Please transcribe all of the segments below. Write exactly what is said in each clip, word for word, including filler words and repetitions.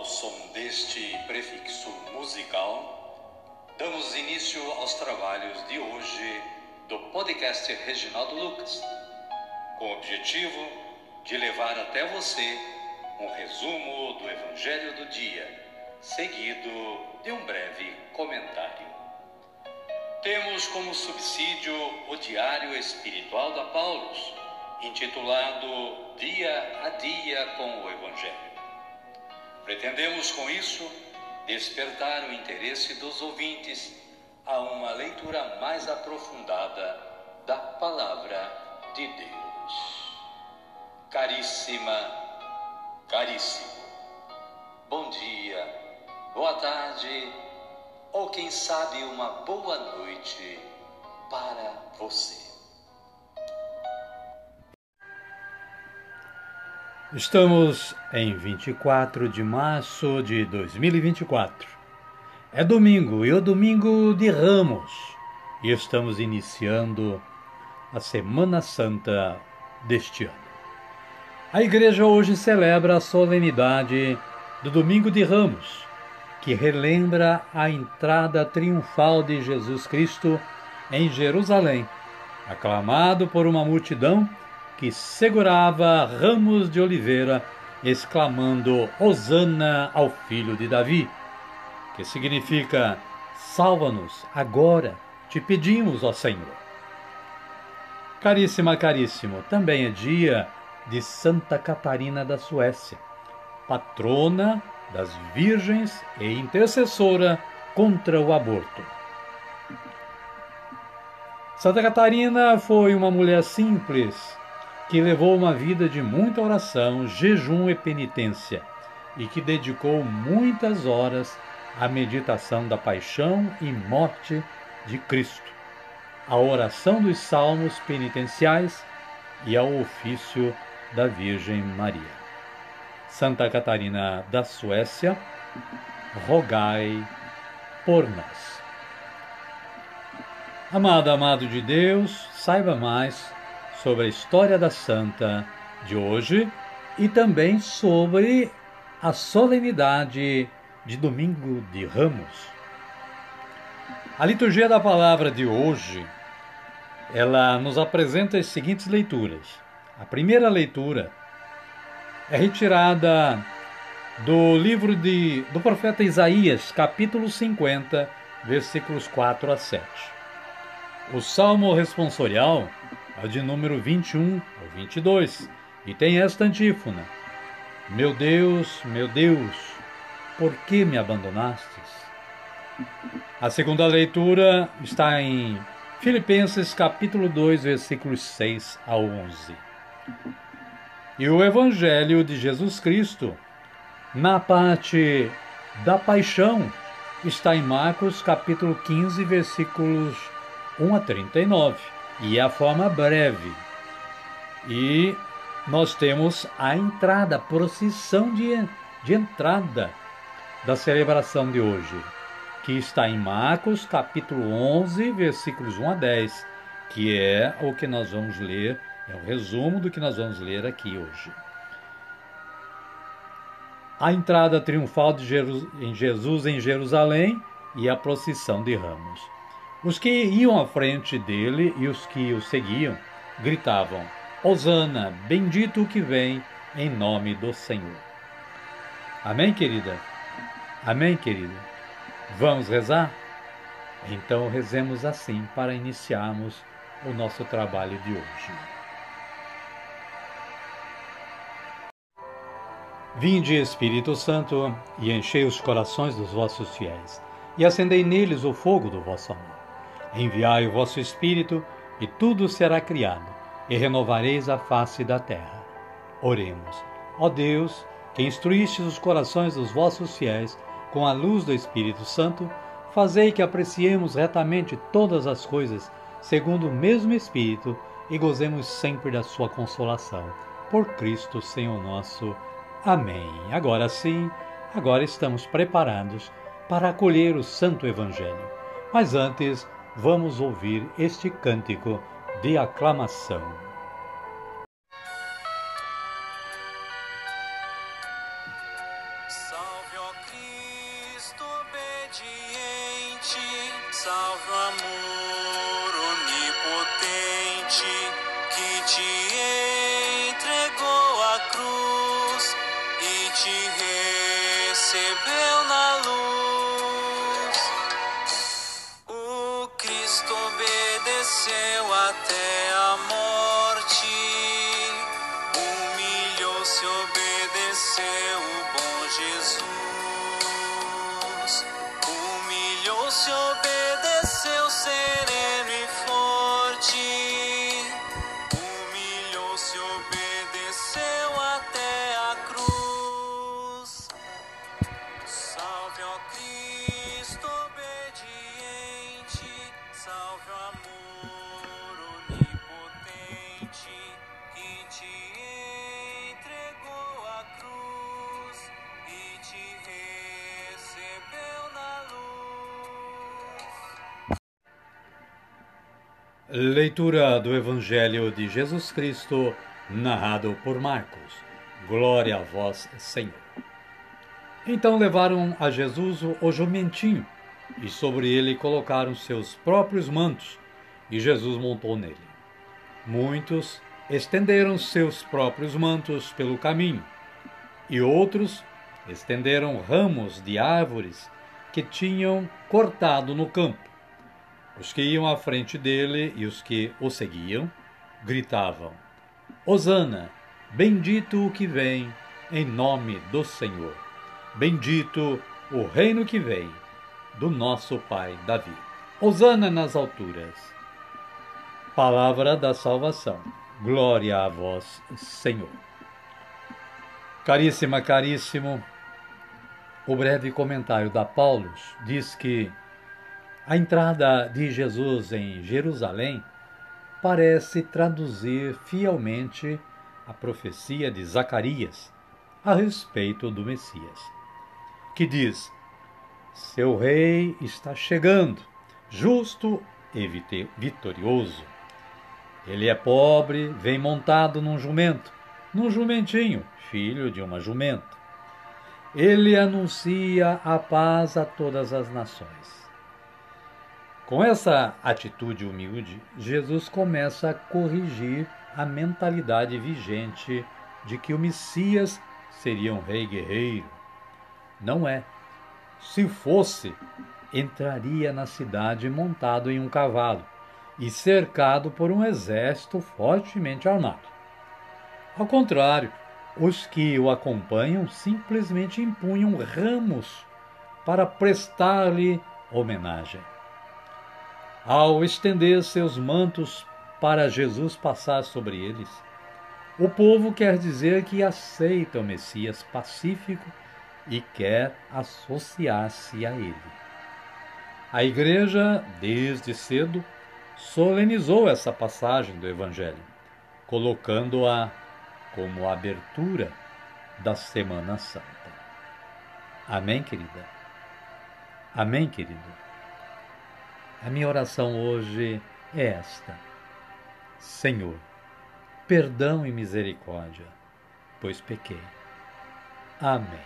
som deste prefixo musical, damos início aos trabalhos de hoje do podcast Reginaldo Lucas, com o objetivo de levar até você um resumo do Evangelho do dia, seguido de um breve comentário. Temos como subsídio o Diário Espiritual da Paulus, intitulado Dia a Dia com o Evangelho. Pretendemos com isso despertar o interesse dos ouvintes a uma leitura mais aprofundada da Palavra de Deus. Caríssima, caríssimo, bom dia, boa tarde, ou quem sabe uma boa noite para você. Estamos em vinte e quatro de março de dois mil e vinte e quatro. É domingo e o domingo de Ramos. E estamos iniciando a Semana Santa deste ano. A igreja hoje celebra a solenidade do Domingo de Ramos, que relembra a entrada triunfal de Jesus Cristo em Jerusalém, aclamado por uma multidão que segurava ramos de oliveira, exclamando Hosana ao filho de Davi, que significa salva-nos agora, te pedimos, ó Senhor. Caríssima, caríssimo, também é dia de Santa Catarina da Suécia, patrona das virgens e intercessora contra o aborto. Santa Catarina foi uma mulher simples que levou uma vida de muita oração, jejum e penitência e que dedicou muitas horas à meditação da paixão e morte de Cristo, à oração dos salmos penitenciais e ao ofício da Virgem Maria. Santa Catarina da Suécia, rogai por nós. Amado, amado de Deus, saiba mais sobre a história da santa de hoje e também sobre a solenidade de Domingo de Ramos. A liturgia da palavra de hoje, ela nos apresenta as seguintes leituras. A primeira leitura é retirada do livro de, do profeta Isaías, capítulo cinquenta, versículos quatro a sete. O salmo responsorial é o de número vinte e um ao vinte e dois e tem esta antífona: Meu Deus, meu Deus, por que me abandonastes? A segunda leitura está em Filipenses capítulo dois, versículos seis a onze. E o Evangelho de Jesus Cristo, na parte da paixão, está em Marcos capítulo quinze, versículos um a trinta e nove. E é a forma breve. E nós temos a entrada, a procissão de, de entrada da celebração de hoje, que está em Marcos, capítulo onze, versículos um a dez, que é o que nós vamos ler, é o resumo do que nós vamos ler aqui hoje. A entrada triunfal de Jesus em Jerusalém e a procissão de Ramos. Os que iam à frente dele e os que o seguiam gritavam: Hosana, bendito o que vem em nome do Senhor. Amém, querida? Amém, querido? Vamos rezar? Então rezemos assim para iniciarmos o nosso trabalho de hoje. Vinde, Espírito Santo, e enchei os corações dos vossos fiéis, e acendei neles o fogo do vosso amor. Enviai o vosso Espírito, e tudo será criado, e renovareis a face da terra. Oremos. Ó Deus, que instruístes os corações dos vossos fiéis com a luz do Espírito Santo, fazei que apreciemos retamente todas as coisas, segundo o mesmo Espírito, e gozemos sempre da sua consolação. Por Cristo, Senhor nosso. Amém. Agora sim, agora estamos preparados para acolher o Santo Evangelho. Mas antes, vamos ouvir este cântico de aclamação. Salve, salve o amor onipotente que te entregou a cruz e te recebeu na luz. O Cristo obedeceu até a morte, humilhou-se, obedeceu o bom Jesus. Humilhou-se, obedeceu, sereno e forte. Humilhou-se, obedeceu até a cruz. Salve, ó Cristo obediente, salve o amor onipotente que te entregou a cruz e te recebeu na luz. Leitura do Evangelho de Jesus Cristo, narrado por Marcos. Glória a vós, Senhor. Então levaram a Jesus o jumentinho, e sobre ele colocaram seus próprios mantos, e Jesus montou nele. Muitos estenderam seus próprios mantos pelo caminho, e outros estenderam ramos de árvores que tinham cortado no campo. Os que iam à frente dele e os que o seguiam gritavam: Hosana, bendito o que vem em nome do Senhor. Bendito o reino que vem do nosso pai Davi. Hosana nas alturas. Palavra da salvação. Glória a vós, Senhor. Caríssima, caríssimo, o breve comentário da Paulus diz que a entrada de Jesus em Jerusalém parece traduzir fielmente a profecia de Zacarias a respeito do Messias, que diz: seu rei está chegando, justo e vitorioso. Ele é pobre, vem montado num jumento, num jumentinho, filho de uma jumenta. Ele anuncia a paz a todas as nações. Com essa atitude humilde, Jesus começa a corrigir a mentalidade vigente de que o Messias seria um rei guerreiro. Não é. Se fosse, entraria na cidade montado em um cavalo e cercado por um exército fortemente armado. Ao contrário, os que o acompanham simplesmente empunham ramos para prestar-lhe homenagem. Ao estender seus mantos para Jesus passar sobre eles, o povo quer dizer que aceita o Messias pacífico e quer associar-se a ele. A Igreja, desde cedo, solenizou essa passagem do Evangelho, colocando-a como a abertura da Semana Santa. Amém, querida? Amém, querido? A minha oração hoje é esta: Senhor, perdão e misericórdia, pois pequei. Amém.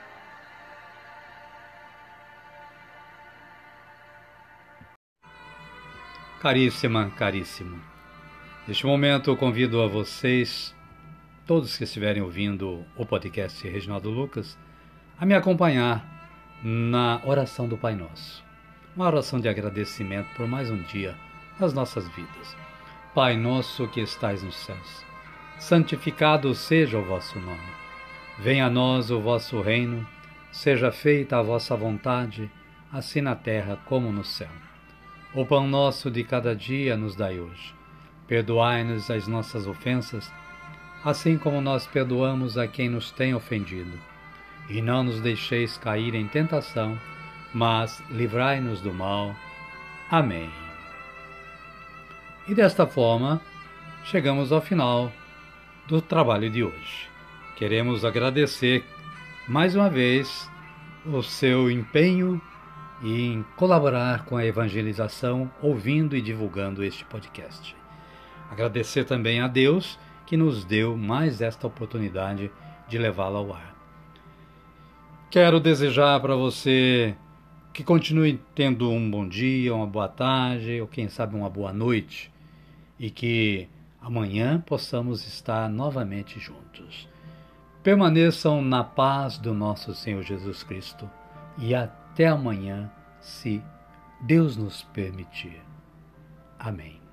Caríssima, caríssimo, neste momento eu convido a vocês, todos que estiverem ouvindo o podcast Reginaldo Lucas, a me acompanhar na oração do Pai Nosso. Uma oração de agradecimento por mais um dia nas nossas vidas. Pai nosso que estais nos céus, santificado seja o vosso nome. Venha a nós o vosso reino, seja feita a vossa vontade, assim na terra como no céu. O pão nosso de cada dia nos dai hoje. Perdoai-nos as nossas ofensas, assim como nós perdoamos a quem nos tem ofendido. E não nos deixeis cair em tentação, mas livrai-nos do mal. Amém. E desta forma, chegamos ao final do trabalho de hoje. Queremos agradecer mais uma vez o seu empenho em colaborar com a evangelização, ouvindo e divulgando este podcast. Agradecer também a Deus que nos deu mais esta oportunidade de levá-lo ao ar. Quero desejar para você Que continue tendo um bom dia, uma boa tarde, ou quem sabe uma boa noite. E que amanhã possamos estar novamente juntos. Permaneçam na paz do nosso Senhor Jesus Cristo. E até amanhã, se Deus nos permitir. Amém.